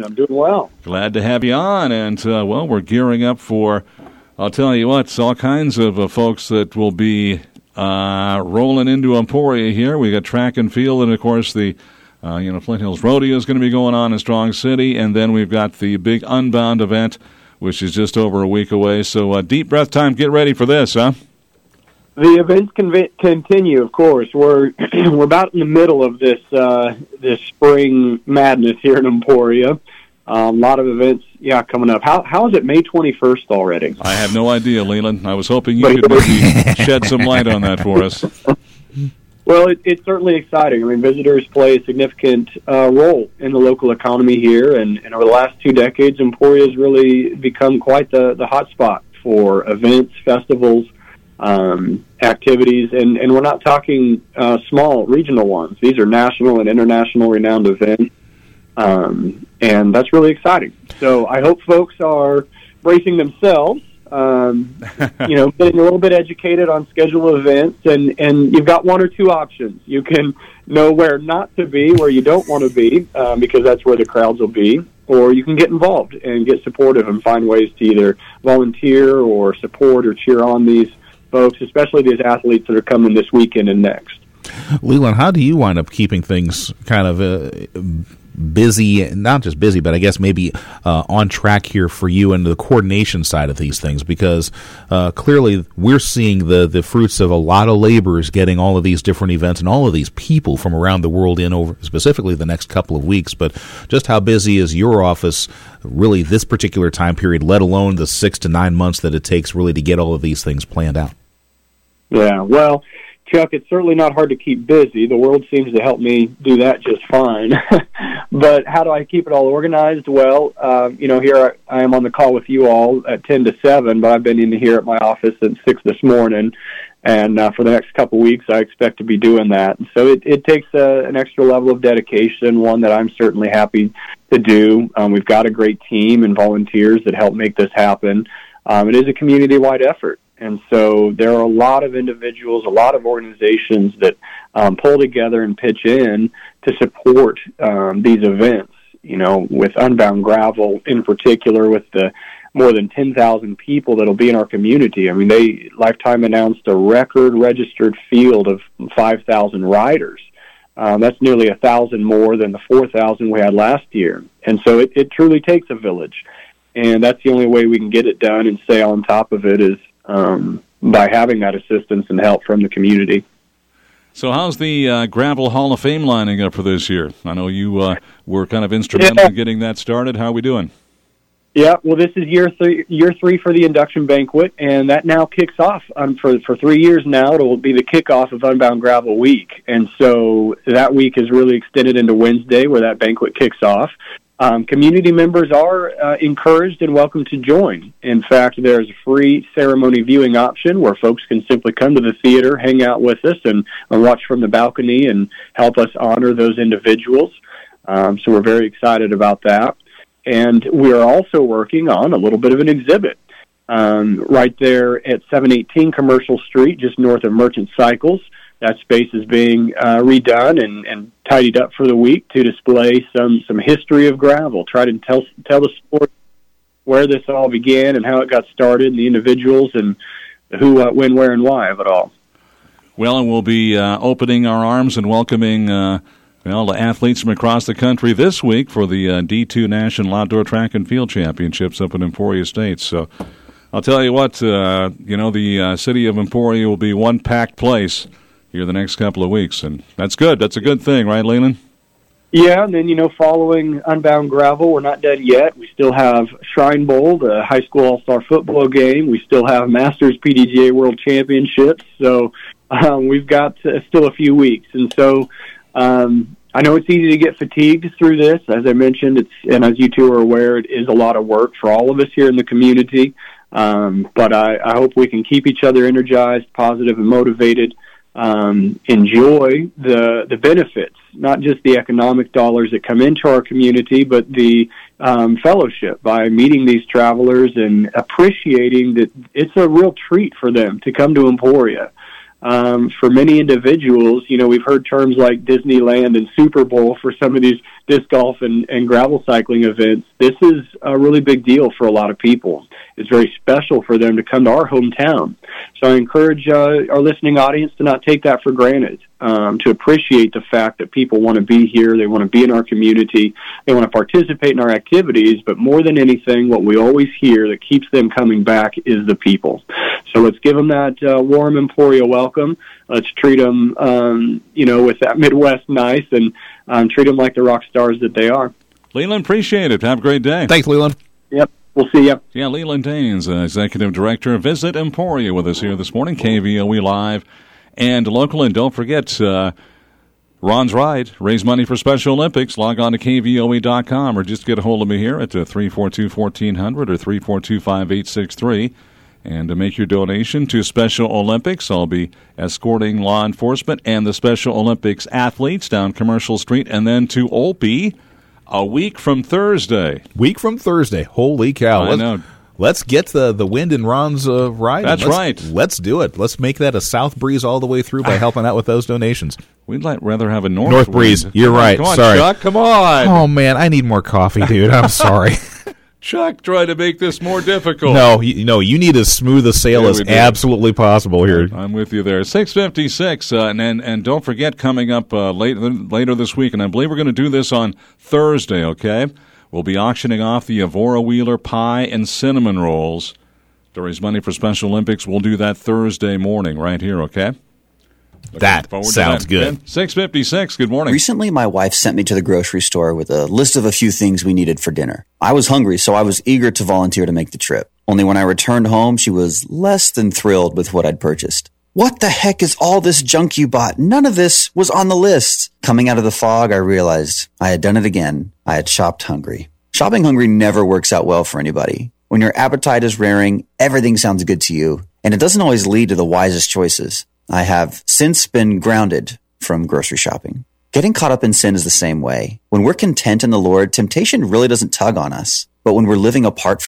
doing? I'm doing well. Glad to have you on. And, well, we're gearing up for, I'll tell you what, all kinds of folks that will be rolling into Emporia here. We got track and field, and, of course, the Flint Hills Rodeo is going to be going on in Strong City. And then we've got the big Unbound event, which is just over a week away. So deep breath time. Get ready for this, huh? The events continue, of course. We're about in the middle of this spring madness here in Emporia. A lot of events, coming up. How is it May 21st already? I have no idea, Leland. I was hoping you could maybe shed some light on that for us. Well, it's certainly exciting. I mean, visitors play a significant role in the local economy here, and over the last 2 decades, Emporia has really become quite the hot spot for events, festivals, activities, and we're not talking small regional ones. These are national and international renowned events, and that's really exciting. So I hope folks are bracing themselves, getting a little bit educated on schedule of events, and you've got one or two options. You can know where not to be, where you don't want to be, because that's where the crowds will be, or you can get involved and get supportive and find ways to either volunteer or support or cheer on these folks, especially these athletes that are coming this weekend and next. Leland, how do you wind up keeping things kind of busy, not just busy, but I guess maybe on track here for you and the coordination side of these things? Because clearly we're seeing the fruits of a lot of laborers getting all of these different events and all of these people from around the world in over specifically the next couple of weeks. But just how busy is your office really this particular time period, let alone the 6 to 9 months that it takes really to get all of these things planned out? Yeah, well, Chuck, it's certainly not hard to keep busy. The world seems to help me do that just fine. But how do I keep it all organized? Well, here I am on the call with you all at 10 to 7, but I've been in here at my office at 6 this morning. And for the next couple of weeks, I expect to be doing that. And so it takes an extra level of dedication, one that I'm certainly happy to do. We've got a great team and volunteers that help make this happen. It is a community-wide effort. And so there are a lot of individuals, a lot of organizations that pull together and pitch in to support these events, with Unbound Gravel in particular, with the more than 10,000 people that will be in our community. I mean, Lifetime announced a record registered field of 5,000 riders. That's nearly 1,000 more than the 4,000 we had last year. And so it truly takes a village. And that's the only way we can get it done and stay on top of it is by having that assistance and help from the community. So how's the Gravel Hall of Fame lining up for this year? I know you were kind of instrumental in getting that started. How are we doing? Yeah, well, this is year three for the induction banquet, and that now kicks off for 3 years now. It will be the kickoff of Unbound Gravel Week, and so that week is really extended into Wednesday where that banquet kicks off. Community members are encouraged and welcome to join. In fact, there's a free ceremony viewing option where folks can simply come to the theater, hang out with us, and watch from the balcony and help us honor those individuals. So we're very excited about that. And we are also working on a little bit of an exhibit right there at 718 Commercial Street, just north of Merchant Cycles. That space is being redone and tidied up for the week to display some history of gravel, try to tell the story where this all began and how it got started, and the individuals and who, when, where, and why of it all. Well, and we'll be opening our arms and welcoming the athletes from across the country this week for the D2 National Outdoor Track and Field Championships up in Emporia State. So I'll tell you what, the city of Emporia will be one packed place here the next couple of weeks, and that's good. That's a good thing, right, Leland? Yeah, and then, following Unbound Gravel, we're not done yet. We still have Shrine Bowl, the high school all-star football game. We still have Masters PDGA World Championships, so we've got still a few weeks. And so I know it's easy to get fatigued through this. As I mentioned, and as you two are aware, it is a lot of work for all of us here in the community, but I hope we can keep each other energized, positive, and motivated. Enjoy the benefits, not just the economic dollars that come into our community, but the fellowship by meeting these travelers and appreciating that it's a real treat for them to come to Emporia. For many individuals, we've heard terms like Disneyland and Super Bowl for some of these disc golf and gravel cycling events. This is a really big deal for a lot of people. It's very special for them to come to our hometown. So I encourage our listening audience to not take that for granted, to appreciate the fact that people want to be here, they want to be in our community, they want to participate in our activities, but more than anything, what we always hear that keeps them coming back is the people. So let's give them that warm Emporia welcome. Let's treat them, with that Midwest nice, and treat them like the rock stars that they are. Leland, appreciate it. Have a great day. Thanks, Leland. Yep. We'll see you. Yeah, Leland Daines, Executive Director. Visit Emporia with us here this morning, KVOE Live and local. And don't forget, Ron's Ride, raise money for Special Olympics. Log on to KVOE.com or just get a hold of me here at 342-1400 or 342-5863. And to make your donation to Special Olympics, I'll be escorting law enforcement and the Special Olympics athletes down Commercial Street and then to Olpe a week from Thursday. Holy cow. I know. Let's get the wind in Ron's ride. That's right. Let's do it. Let's make that a south breeze all the way through by helping out with those donations. We'd rather have a north breeze. wind. You're right. Come on, sorry. Chuck, come on. Oh, man, I need more coffee, dude. I'm sorry. Chuck, try to make this more difficult. No, you need as smooth a sail as absolutely possible here. I'm with you there. 6:56, and don't forget, coming up later this week, and I believe we're going to do this on Thursday, okay? We'll be auctioning off the Avora Wheeler pie and cinnamon rolls to raise money for Special Olympics. We'll do that Thursday morning right here, okay? That sounds good. 6:56, good morning. Recently, my wife sent me to the grocery store with a list of a few things we needed for dinner. I was hungry, so I was eager to volunteer to make the trip. Only when I returned home, she was less than thrilled with what I'd purchased. What the heck is all this junk you bought? None of this was on the list. Coming out of the fog, I realized I had done it again. I had shopped hungry. Shopping hungry never works out well for anybody. When your appetite is rearing, everything sounds good to you, and it doesn't always lead to the wisest choices. I have since been grounded from grocery shopping. Getting caught up in sin is the same way. When we're content in the Lord, temptation really doesn't tug on us. But when we're living apart